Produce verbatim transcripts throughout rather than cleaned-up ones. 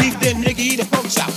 beef, then nigga eat a pork chop.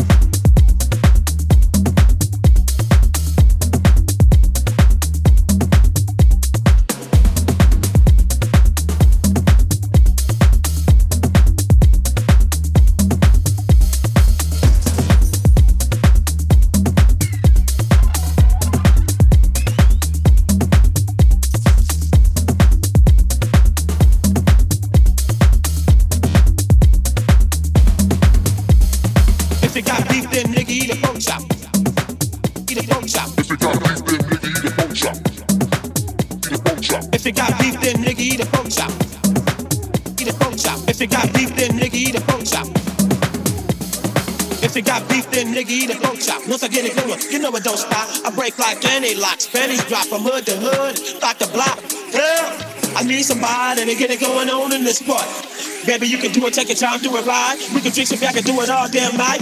Once I get it going, you know it don't stop. I break like any locks, pennies drop from hood to hood, block to block. Girl, I need somebody to get it going on in this part. Baby, you can do it, take your time, do it right. We can drink some back and do it all damn night.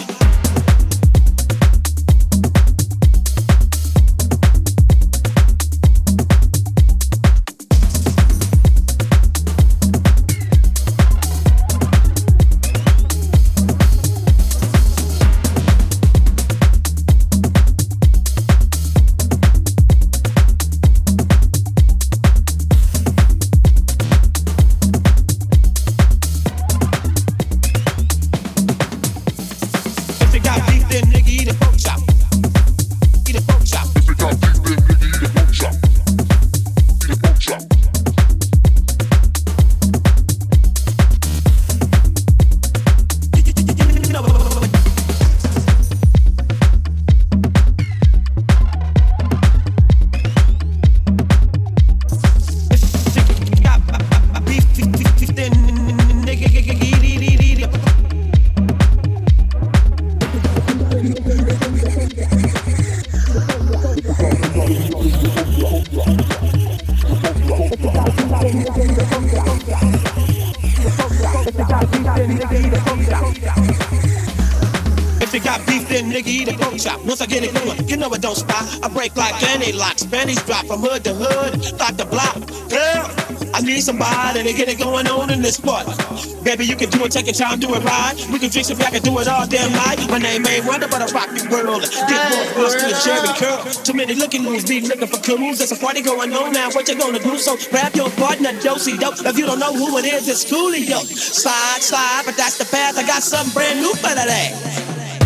Once I get it going, you know it don't stop. I break like any locks, pennies drop from hood to hood, block to block. Girl, I need somebody to get it going on in this spot. Baby, you can do it, take your time, do it right. We can drink some back and do it all damn night. My name ain't Wonder, but I rock the world. Get more close to the cherry curl. Too many looking moves, be looking for clues. There's a party going on now, what you gonna do? So grab your partner, dosey dope. If you don't know who it is, it's Coolio. Slide, slide, but that's the path. I got something brand new for that.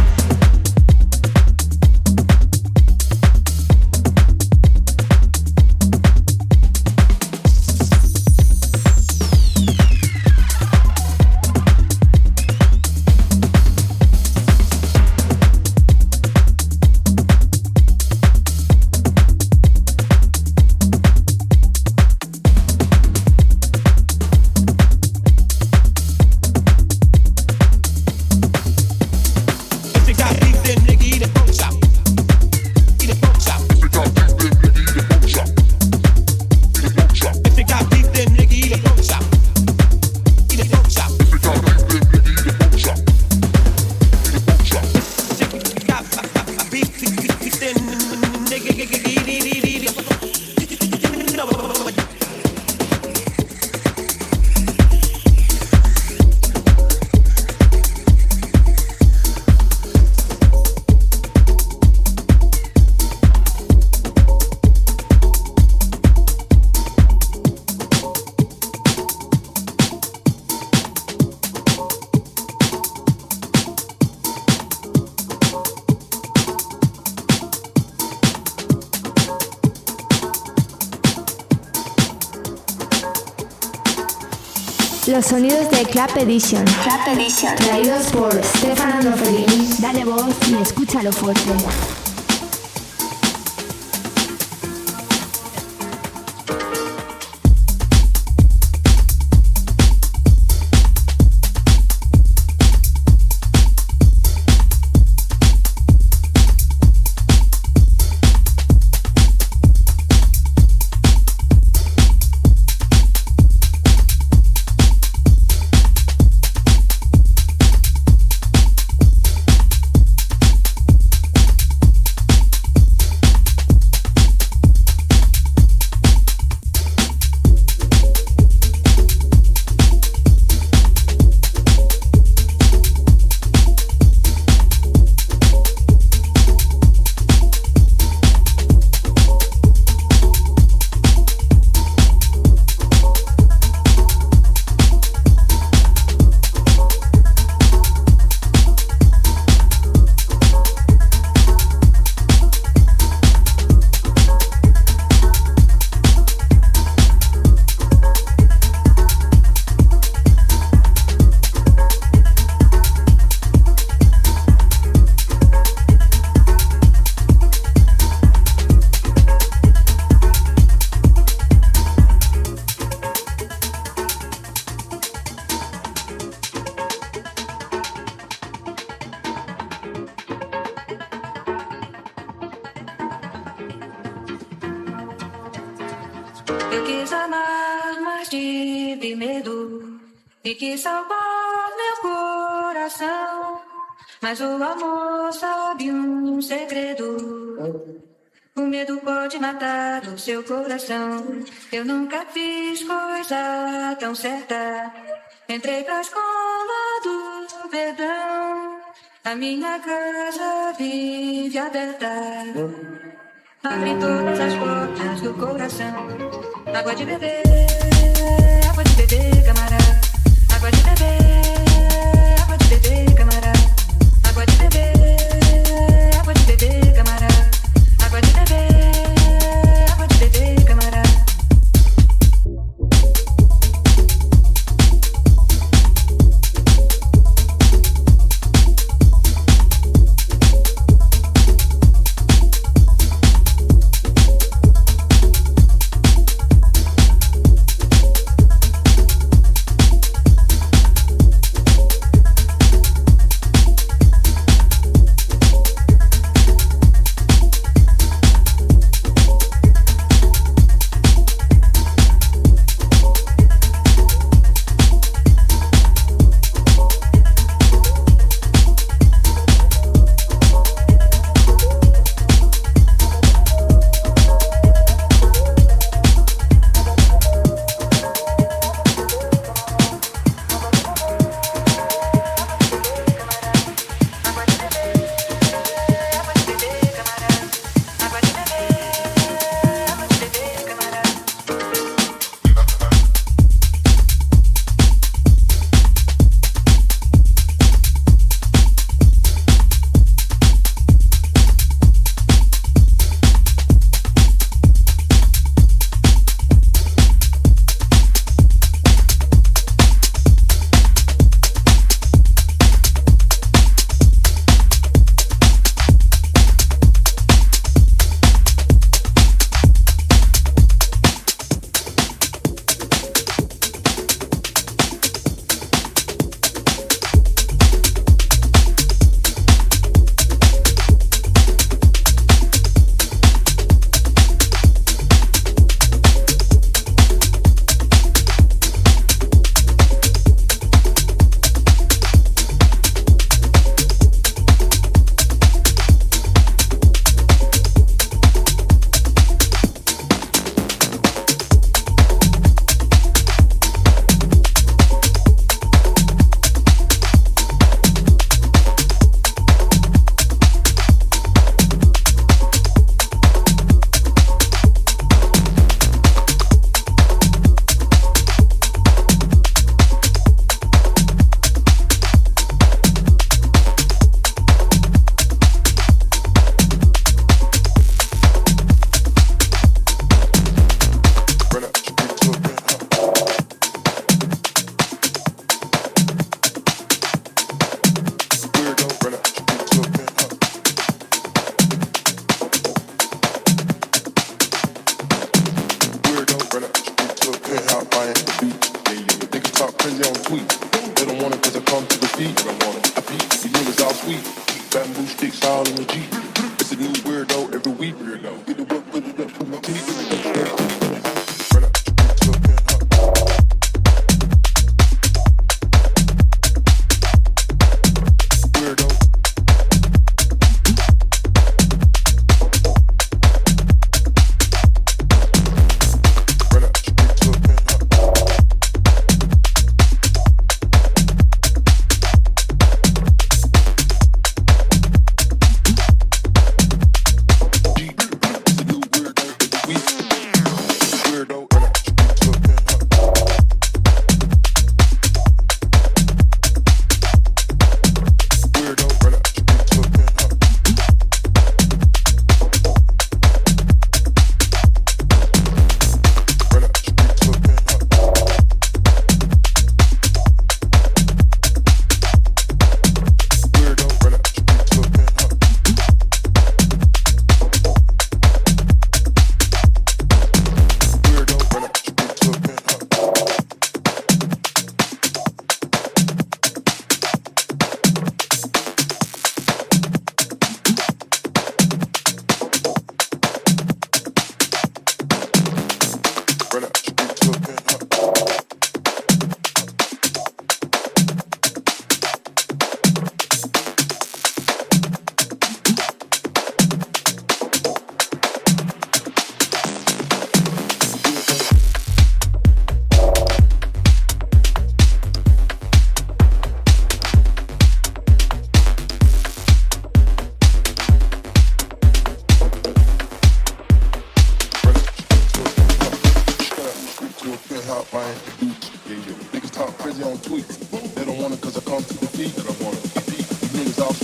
Los sonidos de Club Edition. Club Edition. Traídos por Stefano Noferini. Dale voz y escúchalo fuerte. Eu quis amar, mas tive medo e quis salvar meu coração. Mas o amor sabe um segredo. O medo pode matar o seu coração. Eu nunca fiz coisa tão certa. Entrei pra escola do perdão. A minha casa vive aberta. Abre todas as portas do coração. Água de beber, água de beber, camarada. Água de beber, água de beber, camarada. Água de beber, água de beber, camarada. Água de beber, água de beber, camarada.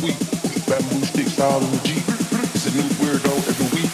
sweet. Bamboo sticks all in the Jeep. It's a new weirdo every week.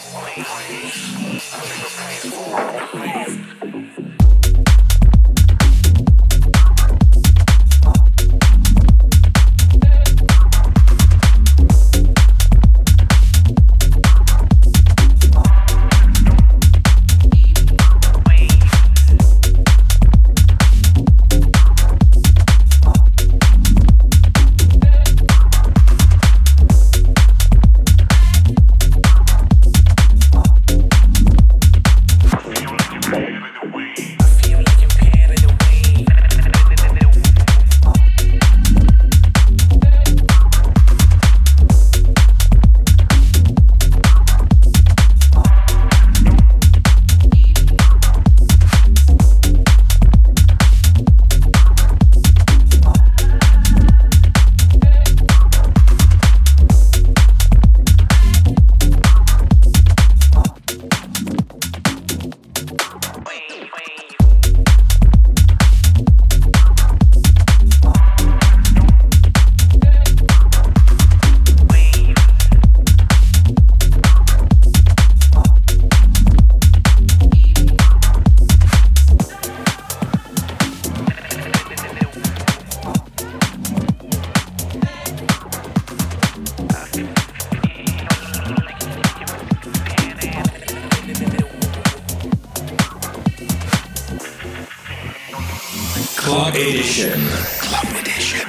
Club Edition. Club Edition.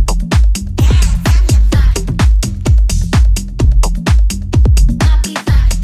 Be back.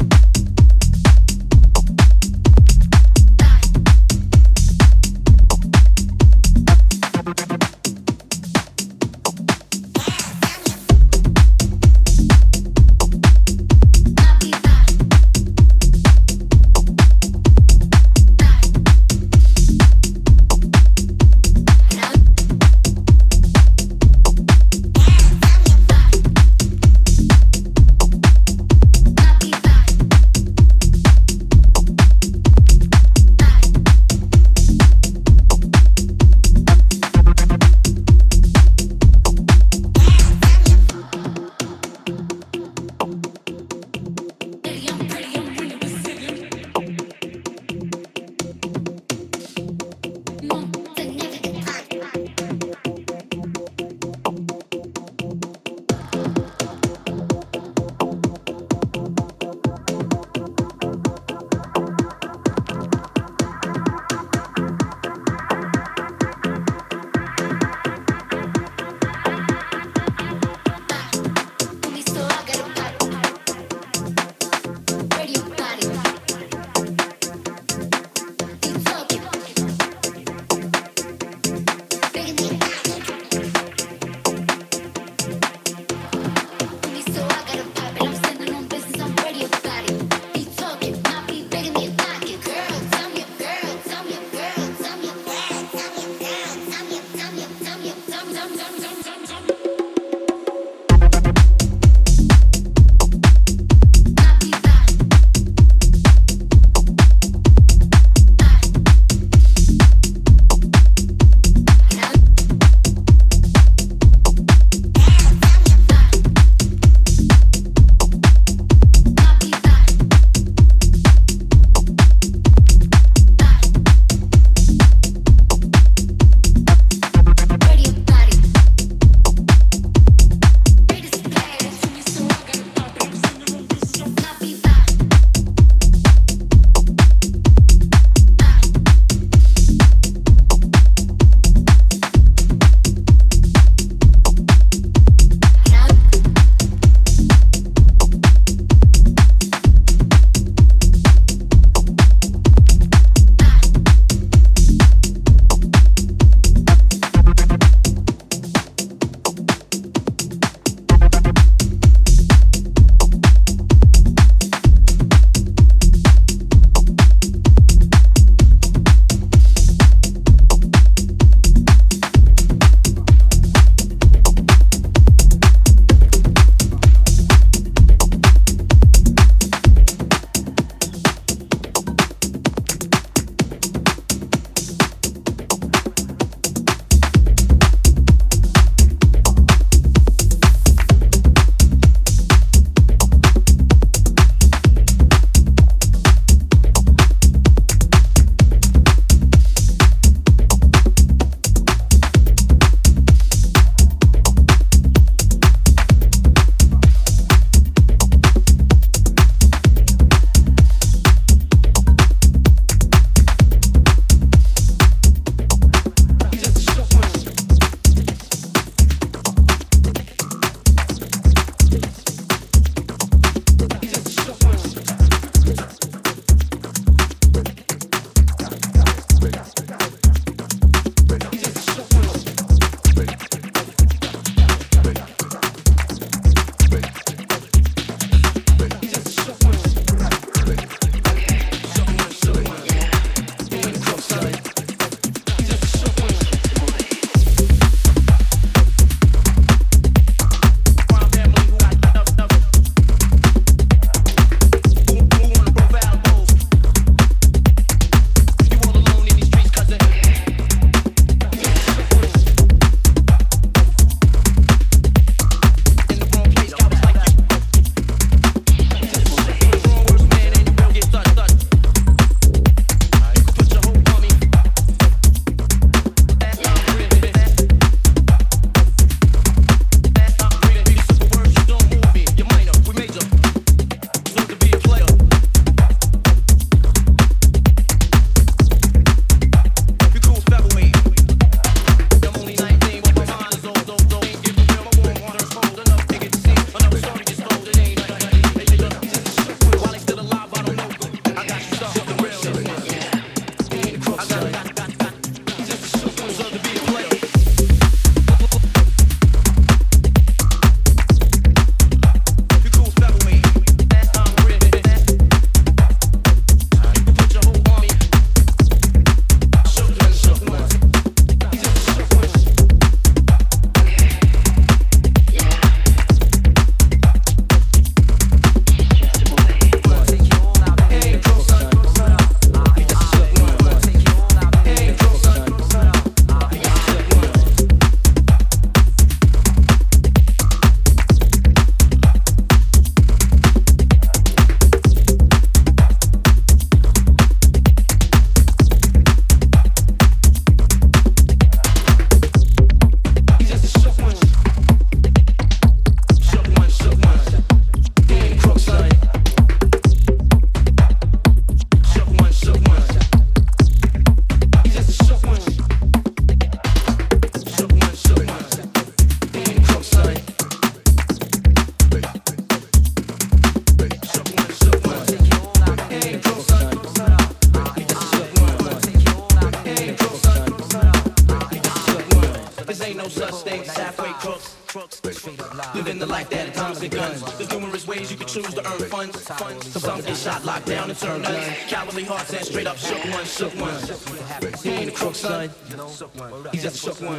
crooks, living the life that comes and guns. There's numerous ways you can choose to earn funds. Some get shot, locked down, and turn nuts. Cowardly hearts and straight up shook ones, shook ones. He ain't a crook, son. He's just a shook one.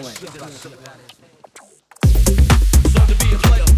Son to be a player.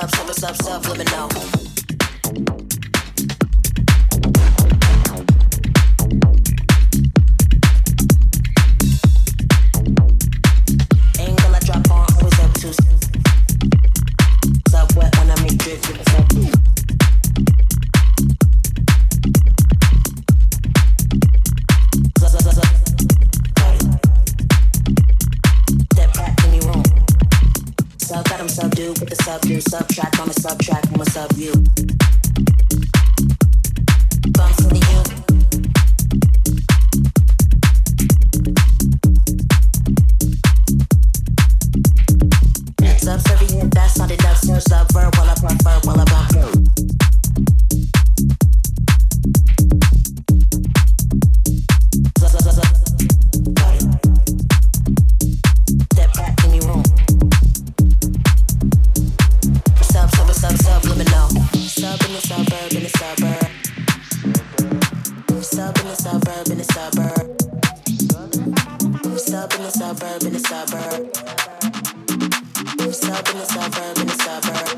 sub, sub, sub, subliminal. Angle I drop on, always up to sub wet when I make drip, drip, sub. Got 'em subdue with the subdue subtract on the subtract from a subview. Bumps into you. Subservient, that's not it, that's no subverb. While I prefer, while I bump you. Step back in your room. Sub, sub, sub, subliminal. Sub in the suburb, in the suburb. Sub in the suburb, in the suburb. Sub in the suburb, in the suburb. Sub in the suburb, in the suburb.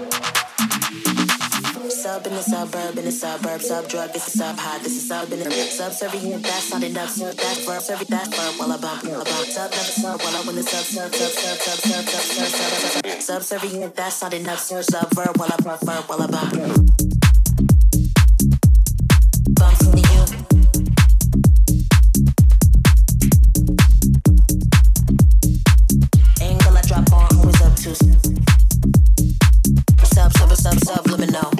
Sub in the suburb, in the suburb. Sub drug, this is sub high, this is sub in the subservient. That's not enough, sir. That's verb, serve that verb. While I bump, while I bump. Sub never sub, while I win the sub, sub, sub, sub, sub, sub, sub, sub, sub, sub. Subservient, that's not enough, sir. Subverb, while I prefer, while I bump. Bumps into you. Angle I drop on, always up to sub, sub, sub, subliminal.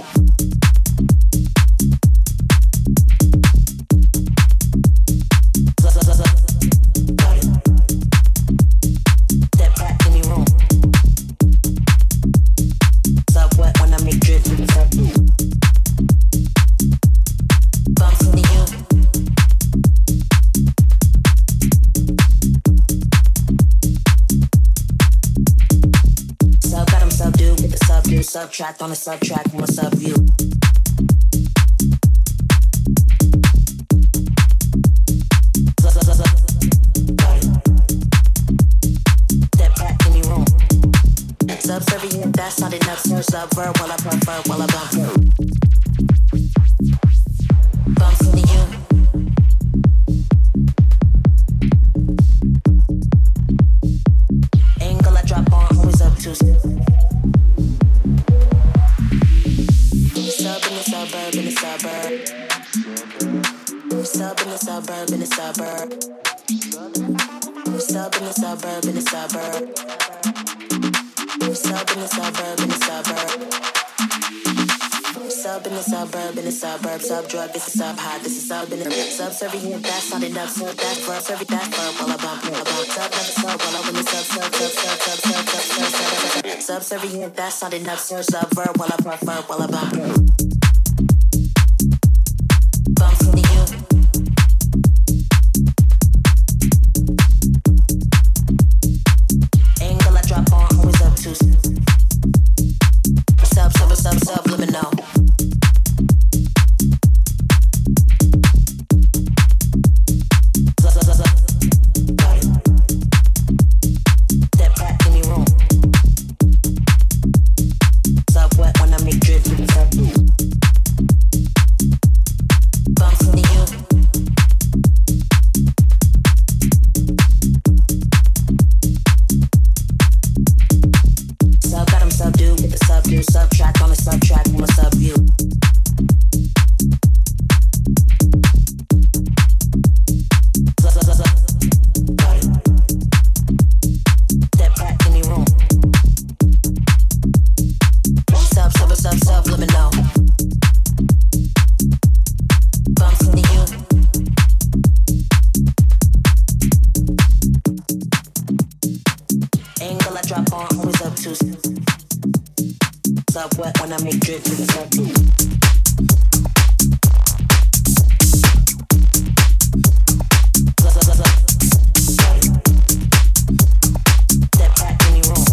Step back in your room. Sub wet when I make drip, drip, sub. Bumps into you. Sub got 'em subdue with the subdue subtract on the subtract from a subview. Step back in your room. Subservient, that's not enough, sir. Subverb, while I prefer, while I bump. Bumps into you. Angle I drop on, always up to sub in the suburb, in the suburb. Sub in the suburb, in the suburb. Sub in the suburb, in the suburb. Sub in the suburb, in the suburb. Sub in the suburb, in the suburb. Sub drug, this is sub high, this is sub in the subservient. That's not enough, sir. That's verb, serve that verb. While I bump, while I bump. Sub never sub, while I win the sub, sub, sub, sub, sub, sub, sub, sub, sub, sub. Subservient, that's not enough, sir. Subverb, while I prefer, while I bump. Bumps into you. Angle I drop on, always up to sub, sub, sub, subliminal. Step back in your room. Sub wet when I make drip, drip, sub. Bumps into you. Sub got 'em subdue with the subdue subtract on the subtract from a subview. Step back in your room. Sub, sub, sub, subliminal. Bumps into you. Angle I drop on, always up to sub wet when I make drip, drip, sub. Step back in your room.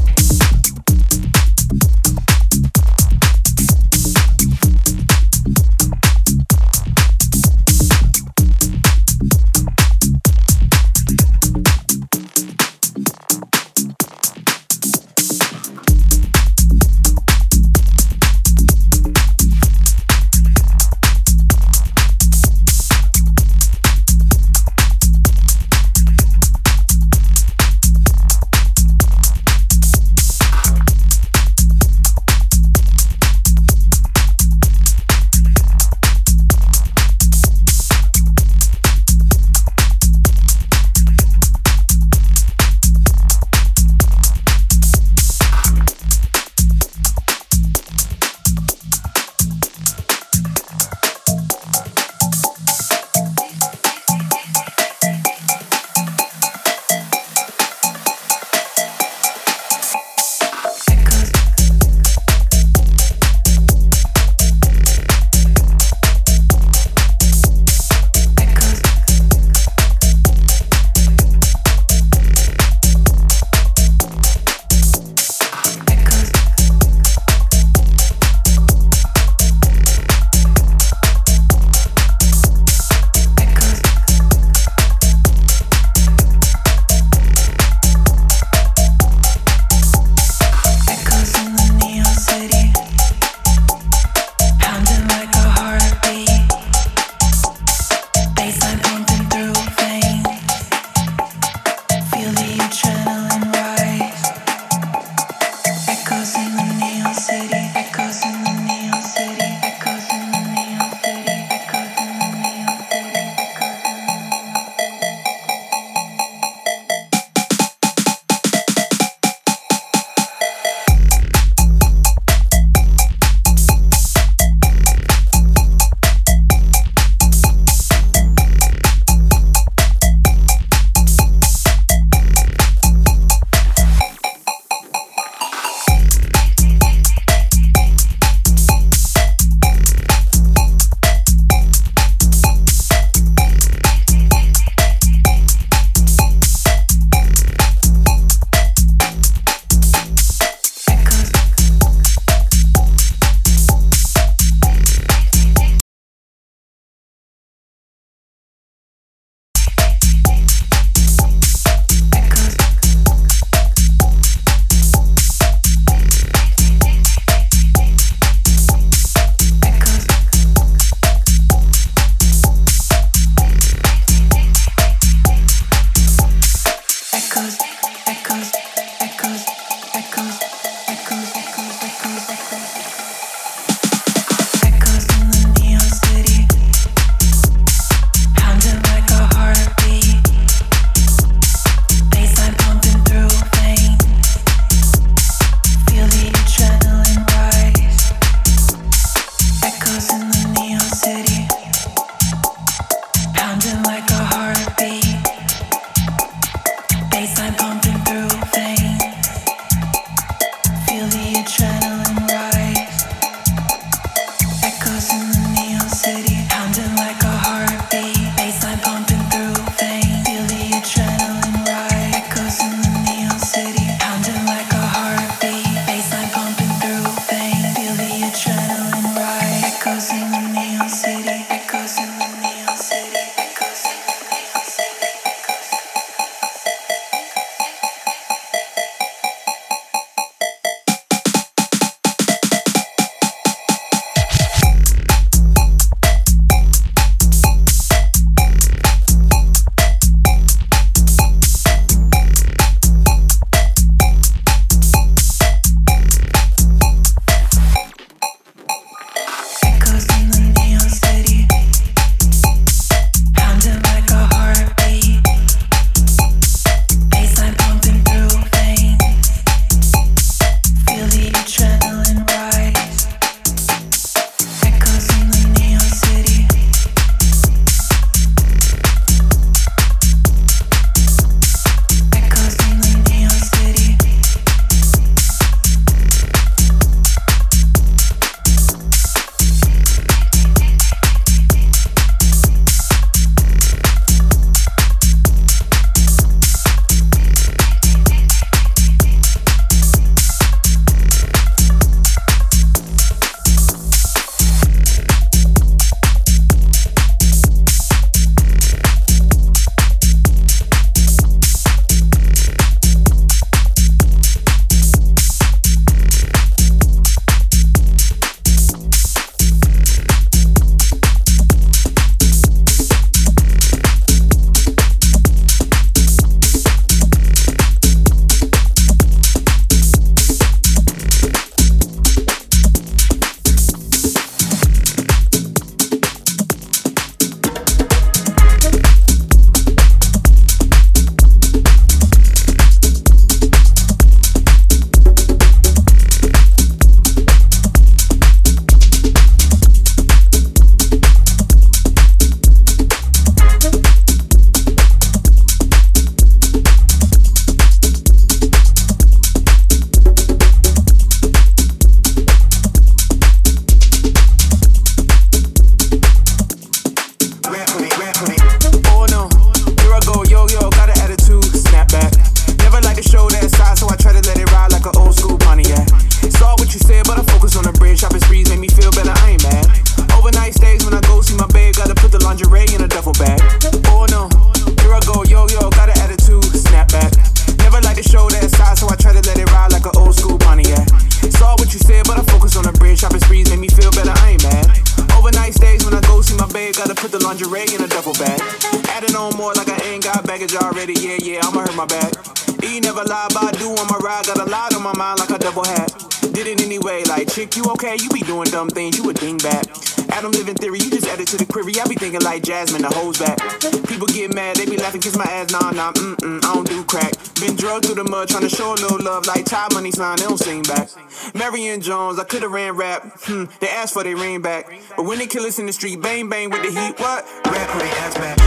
Jasmine, the hoes back. People get mad, they be laughing, kiss my ass, nah, nah, mm-mm, I don't do crack. Been drugged through the mud, trying to show a little love, like Ty Money sign, they don't sing back. Marion Jones, I could've ran rap, hmm, they asked for their ring back. But when they kill us in the street, bang, bang with the heat, what? Rap for their ass back.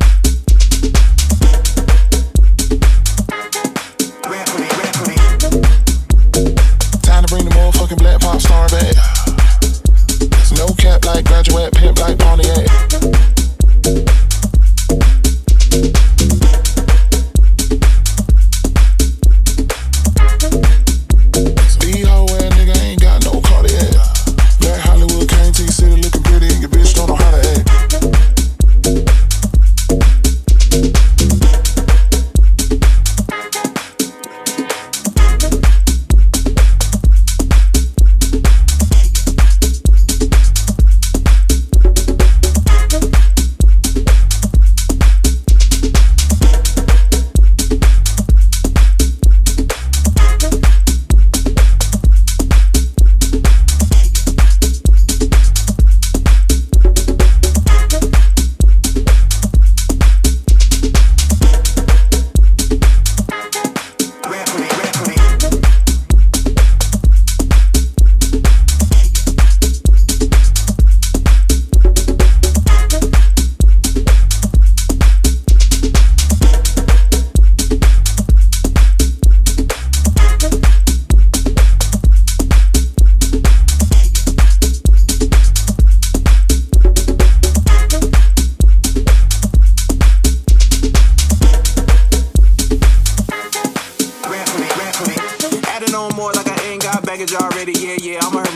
Rap for me, rap for me.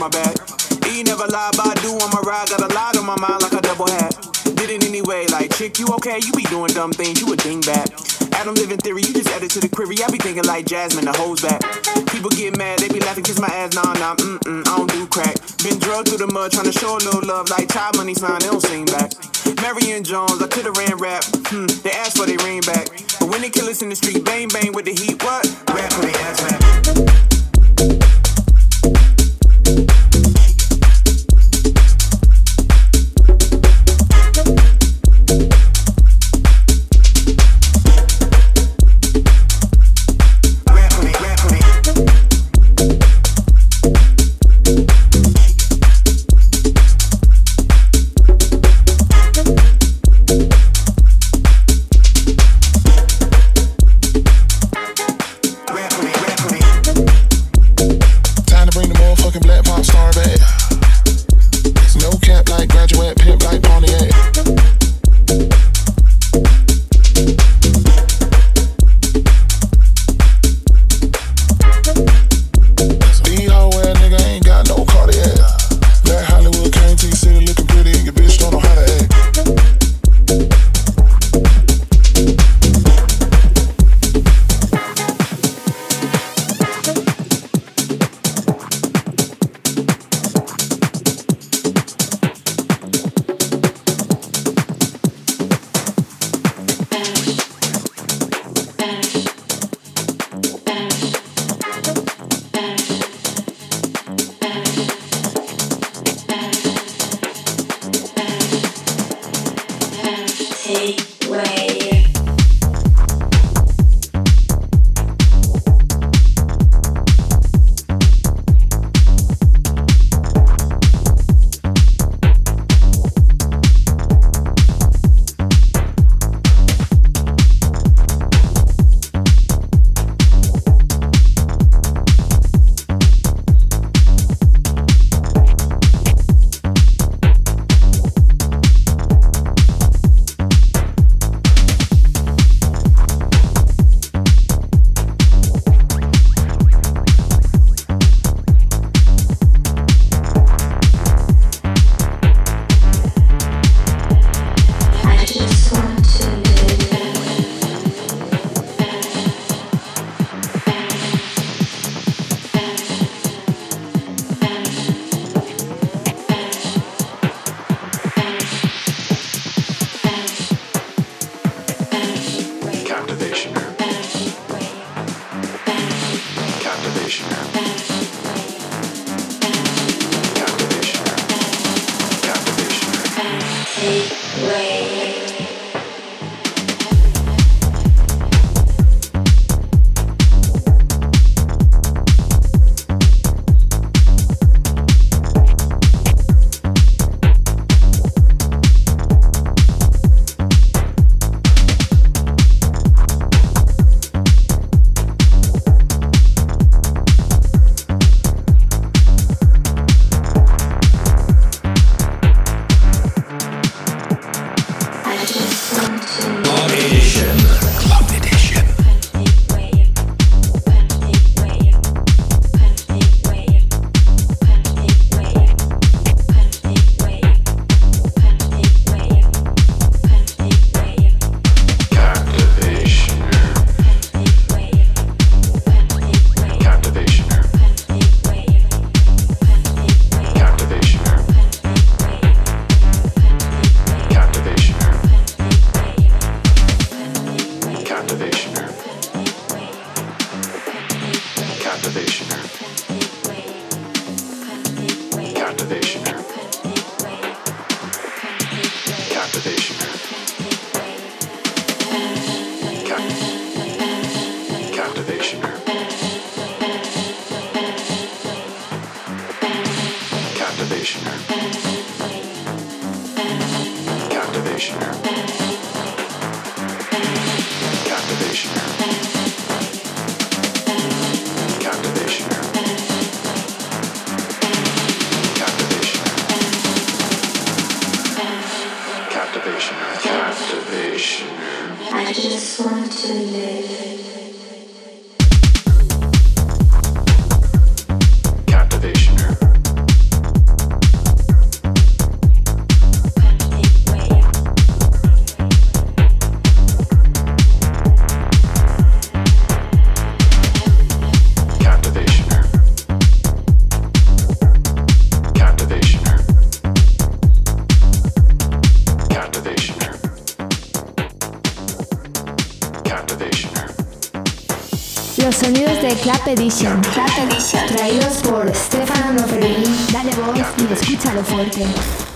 my back. E never lie, but I do on my ride. Got a lot on my mind like a double hat. Did it anyway, like, chick, you okay? You be doing dumb things, you a dingbat. Adam living theory, you just added to the query. I be thinking like Jasmine, the hoes back. People get mad, they be laughing, kiss my ass, nah, nah, mm-mm, I don't do crack. Been drugged through the mud, trying to show a little love, like child money sign, they don't sing back. Marion Jones, I could've ran rap, hmm, they asked for they ring back. But when they kill us in the street, bang, bang with the heat, what? Rap for they ass back. I just want to live. Captivation. Los sonidos de Clap Edition. Clap Edition. Traídos por Stefano Noferini. Dale voz y escúchalo fuerte.